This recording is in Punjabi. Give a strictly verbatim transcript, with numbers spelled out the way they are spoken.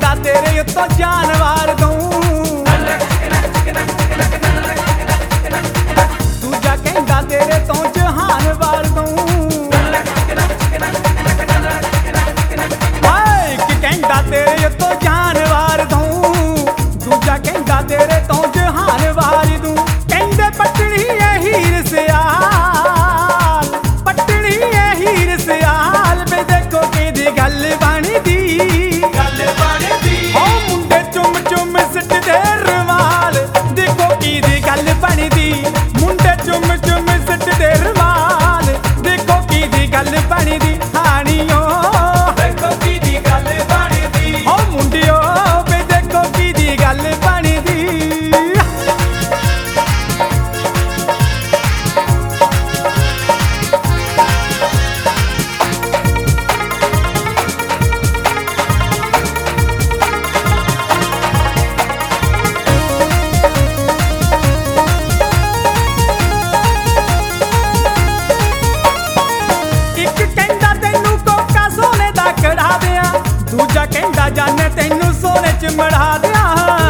ਕਹਿੰਦਾ ਤੇਰੇ ਉੱਤੋਂ ਜਾਨ ਵਾਰ ਦੂੰ। ਦੂਜਾ ਕਹਿੰਦਾ ਤੇਰੇ ਤੋਂ ਜਹਾਨ ਵਾਰ ਦੂੰ। ਹਾਏ ਇੱਕ ਕਹਿੰਦਾ ਤੇਰੇ ਉੱਤੋਂ ਜਾਨ ਵਾਰ ਦੂੰ। ਦੂਜਾ ਕਹਿੰਦਾ ਤੇਰੇ ਤੋਂ ਜਹਾਨ ਵਾਰ ਦੂੰ। ਕਹਿੰਦੇ ਪਟਣੀ ਐ ਹੀਰ ਸਿਆਲ, ਪਟਣੀ ਐ ਹੀਰ ਸਿਆਲ ਵੇ ਦੇਖੋ ਕਿਹਦੀ ਗੱਲ ਬਣਦੀ, ਗੱਲ ਬਣਦੀ। ਓ ਮੁੰਡੇ ਚੁੰਮ ਚੁੰਮ ਸਿੱਟਦੇ ਰੁਮਾਲ, ਦੇਖੋ ਕਿਹਦੀ ਗੱਲ ਬਣਦੀ। ਮੁੰਡੇ ਚੁੰਮ ਚੁੰਮ ਸਿੱਟਦੇ ਰੁਮਾਲ, ਦੇਖੋ ਕਿਹਦੀ ਗੱਲ ਬਣਦੀ। ਹਾਣੀਓ ਦੇਖੋ ਕਿਹਦੀ ਗੱਲ ਬਣਦੀ। ਓ ਮੁੰਡਿਓ ਵੇ ਦੇਖੋ ਕਿਹਦੀ ਗੱਲ ਬਣਦੀ। ਦੂਜਾ ਕਹਿੰਦਾ ਜਾਨੇ ਤੈਨੂੰ ਸੋਨੇ ਚ ਮੜਾ ਦਿਆਂ।